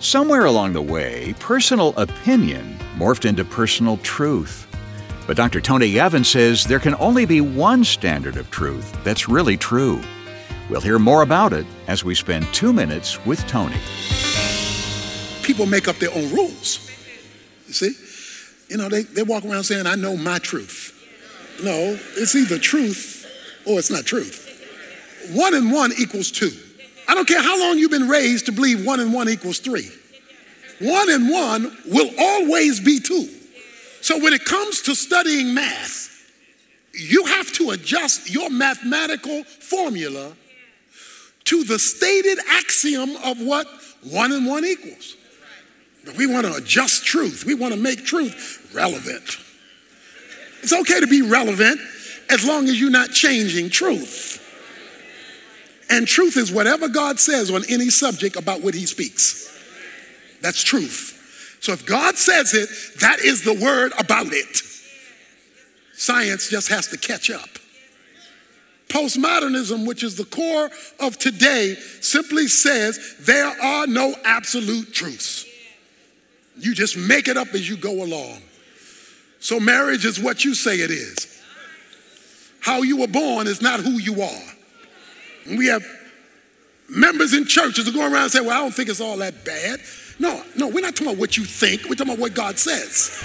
Somewhere along the way, personal opinion morphed into personal truth. But Dr. Tony Evans says there can only be one standard of truth that's really true. We'll hear more about it as we spend 2 minutes with Tony. People make up their own rules. You see? They walk around saying, I know my truth. No, it's either truth or it's not truth. 1 and 1 equals 2. I don't care how long you've been raised to believe 1 and 1 equals 3. 1 and 1 will always be 2. So when it comes to studying math, you have to adjust your mathematical formula to the stated axiom of what 1 and 1 equals. But we want to adjust truth. We want to make truth relevant. It's okay to be relevant as long as you're not changing truth. And truth is whatever God says on any subject about what he speaks. That's truth. So if God says it, that is the word about it. Science just has to catch up. Postmodernism, which is the core of today, simply says there are no absolute truths. You just make it up as you go along. So marriage is what you say it is. How you were born is not who you are. And we have members in churches who go around and say, well, I don't think it's all that bad. No, we're not talking about what you think. We're talking about what God says.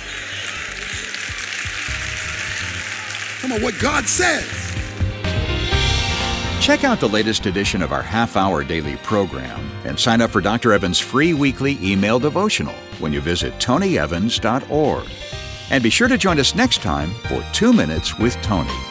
We're talking about what God says. Check out the latest edition of our half-hour daily program and sign up for Dr. Evans' free weekly email devotional when you visit tonyevans.org. And be sure to join us next time for 2 Minutes with Tony.